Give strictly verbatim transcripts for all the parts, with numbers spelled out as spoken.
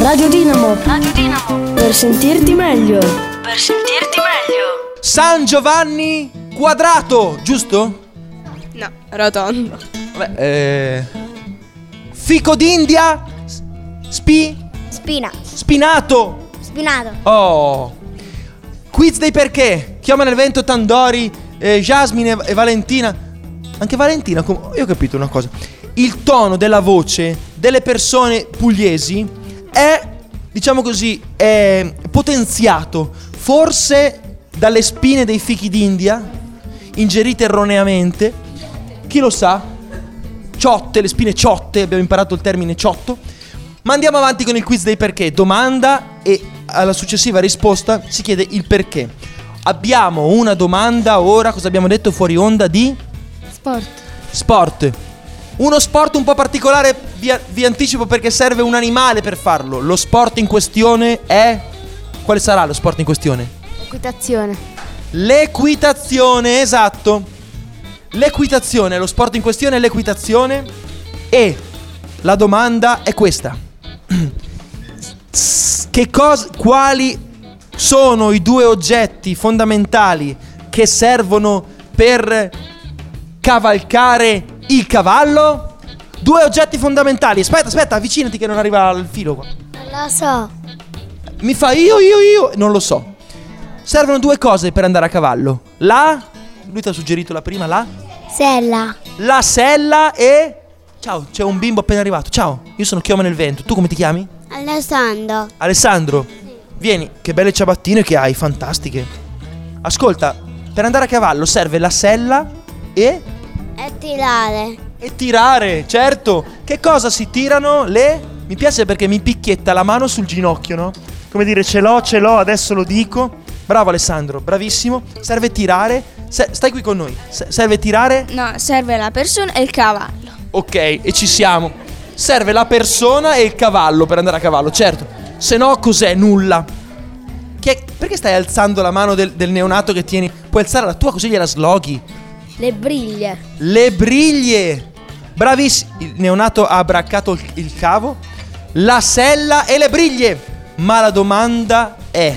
Radio Dinamo. Radio Dinamo. Per sentirti meglio. Per sentirti meglio. San Giovanni Quadrato, giusto? No, rotondo. Vabbè, eh... Fico d'India. Spi... Spina. Spinato. Spinato. Oh. Quiz dei perché. Chioma nel vento, Tandori, eh, Jasmine e Valentina. Anche Valentina, com- io ho capito una cosa. Il tono della voce delle persone pugliesi è, diciamo così, è potenziato forse dalle spine dei fichi d'India ingerite erroneamente. Chi lo sa? Ciotte, le spine ciotte, abbiamo imparato il termine ciotto. Ma andiamo avanti con il quiz dei perché. Domanda e alla successiva risposta si chiede il perché. Abbiamo una domanda ora, cosa abbiamo detto fuori onda, di? Sport. Sport. Uno sport un po' particolare, vi, vi anticipo perché serve un animale per farlo. Lo sport in questione è... Quale sarà lo sport in questione? Equitazione. L'equitazione, esatto. L'equitazione, lo sport in questione è l'equitazione. E la domanda è questa. Che cosa, quali sono i due oggetti fondamentali che servono per cavalcare il cavallo? Due oggetti fondamentali. Aspetta, aspetta, avvicinati che non arriva al filo qua. Non lo so. Mi fa io, io, io. Non lo so. Servono due cose per andare a cavallo. La... Lui ti ha suggerito la prima, la... Sella. La sella e... Ciao, c'è un bimbo appena arrivato. Ciao, io sono Chioma nel vento. Tu come ti chiami? Alessandro. Alessandro, vieni, che belle ciabattine che hai, fantastiche. Ascolta, per andare a cavallo serve la sella e... E tirare. E tirare, certo. Che cosa si tirano? Le... Mi piace perché mi picchietta la mano sul ginocchio, no? Come dire, ce l'ho, ce l'ho, adesso lo dico. Bravo Alessandro, bravissimo. Serve tirare. Se... Stai qui con noi. Se... Serve tirare? No, serve la persona e il cavallo. Ok, e ci siamo. Serve la persona e il cavallo per andare a cavallo, certo. Se no cos'è? Nulla. Che... Perché stai alzando la mano del, del neonato che tieni? Puoi alzare la tua così gliela sloghi. Le briglie. Le briglie. Bravissimo. Il neonato ha braccato il, il cavo. La sella e le briglie. Ma la domanda è: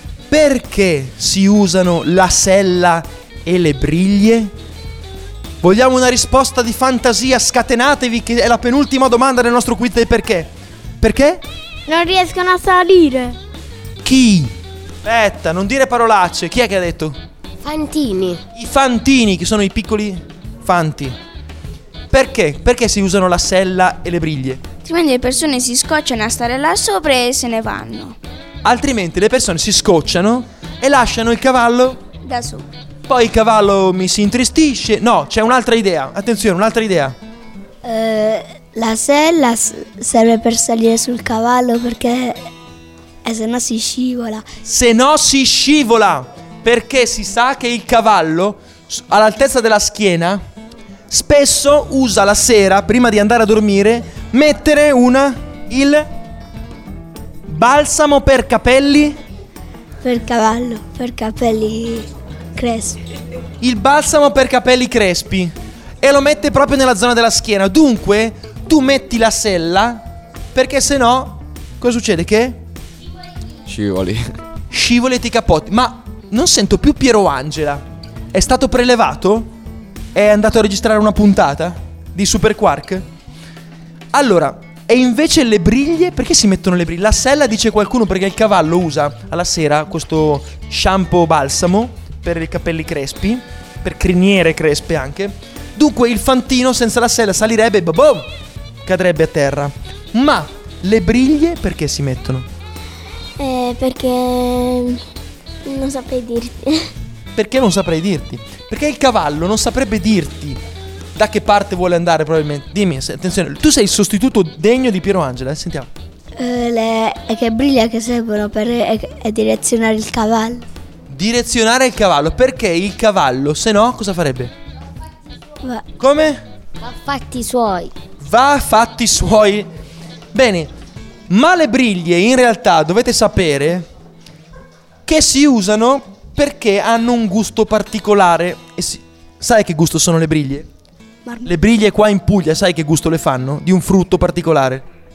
perché si usano la sella e le briglie? Vogliamo una risposta di fantasia, scatenatevi che è la penultima domanda del nostro quiz del perché. Perché? Non riescono a salire. Chi? Aspetta, non dire parolacce. Chi è che ha detto? Fantini. I fantini, che sono i piccoli fanti. Perché? Perché si usano la sella e le briglie? Altrimenti le persone si scocciano a stare là sopra e se ne vanno. Altrimenti le persone si scocciano e lasciano il cavallo Da sopra. Poi il cavallo mi si intristisce. No, c'è un'altra idea. Attenzione, un'altra idea. Eh, la sella s- serve per salire sul cavallo perché eh, se no si scivola. Se no si scivola. Perché si sa che il cavallo s- all'altezza della schiena spesso usa la sera, prima di andare a dormire, mettere una... il... balsamo per capelli. Per cavallo, per capelli crespi. Il balsamo per capelli crespi. E lo mette proprio nella zona della schiena. Dunque tu metti la sella, perché se no cosa succede? Che? Scivoli. Scivoli e ti capotti. Ma non sento più Piero Angela. È stato prelevato? È andato a registrare una puntata di Super Quark? Allora, e invece le briglie? Perché si mettono le briglie? La sella, dice qualcuno, perché il cavallo usa alla sera questo shampoo balsamo per i capelli crespi, per criniere crespe anche. Dunque il fantino senza la sella salirebbe e boom, cadrebbe a terra. Ma le briglie perché si mettono? Eh, perché non saprei dirti. Perché non saprei dirti? Perché il cavallo non saprebbe dirti da che parte vuole andare probabilmente. Dimmi, se- attenzione, tu sei il sostituto degno di Piero Angela, eh? Sentiamo. Eh, le e che briglie che servono per eh, eh, direzionare il cavallo. Direzionare il cavallo, perché il cavallo, se no, cosa farebbe? Va, Come? va fatti suoi. Va a fatti suoi. Bene, ma le briglie in realtà dovete sapere che si usano perché hanno un gusto particolare. E si... Sai che gusto sono le briglie? Marmo. Le briglie qua in Puglia, sai che gusto le fanno? Di un frutto particolare.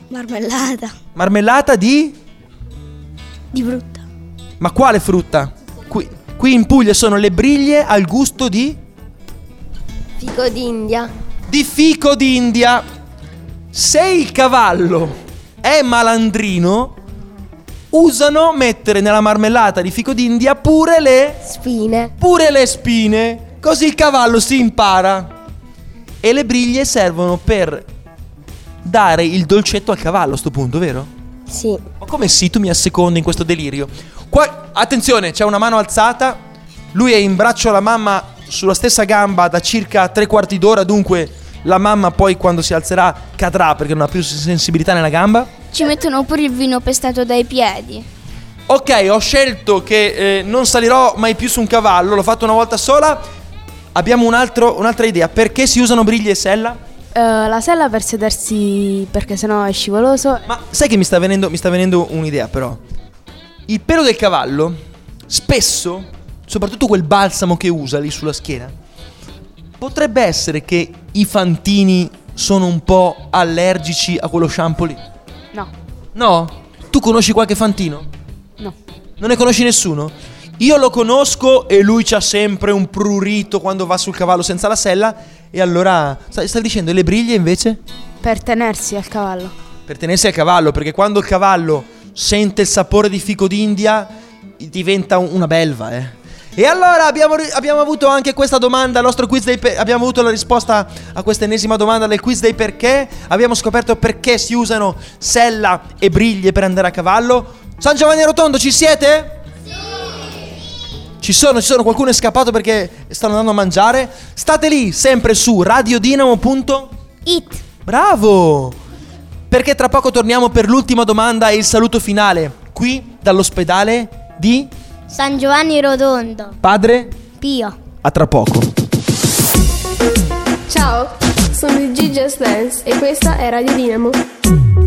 Marmellata. Marmellata di? Di frutta. Ma quale frutta? Qui, qui in Puglia sono le briglie al gusto di? Fico d'India. Di fico d'India. Se il cavallo è malandrino, usano mettere nella marmellata di fico d'India pure le Spine. pure le spine, così il cavallo si impara. E le briglie servono per dare il dolcetto al cavallo a sto punto, vero? Sì. Ma come sì, tu mi assecondi in questo delirio. Qua, attenzione, c'è una mano alzata. Lui è in braccio alla mamma sulla stessa gamba da circa tre quarti d'ora. Dunque la mamma poi quando si alzerà cadrà perché non ha più sensibilità nella gamba. Ci mettono pure il vino pestato dai piedi. Ok, ho scelto che eh, non salirò mai più su un cavallo. L'ho fatto una volta sola. Abbiamo un altro, un'altra idea. Perché si usano briglie e sella? Uh, la sella per sedersi perché sennò è scivoloso. Ma sai che mi sta venendo, mi sta venendo un'idea però. Il pelo del cavallo spesso, soprattutto quel balsamo che usa lì sulla schiena, potrebbe essere che i fantini sono un po' allergici a quello shampoo lì. No. No? Tu conosci qualche fantino? No. Non ne conosci nessuno? Io lo conosco e lui c'ha sempre un prurito quando va sul cavallo senza la sella. E allora, stavi dicendo, e le briglie invece? Per tenersi al cavallo. Per tenersi al cavallo, perché quando il cavallo sente il sapore di fico d'India diventa un- una belva, eh. E allora abbiamo, ri- abbiamo avuto anche questa domanda, al nostro quiz dei per- abbiamo avuto la risposta a questa ennesima domanda del quiz dei perché. Abbiamo scoperto perché si usano sella e briglie per andare a cavallo. San Giovanni Rotondo, ci siete? Ci sono, ci sono, qualcuno è scappato perché stanno andando a mangiare. State lì, sempre su radiodinamo punto It. Bravo! Perché tra poco torniamo per l'ultima domanda e il saluto finale, qui dall'ospedale di San Giovanni Rotondo. Padre Pio. A tra poco. Ciao, sono di G Just Dance e questa è Radio Dinamo.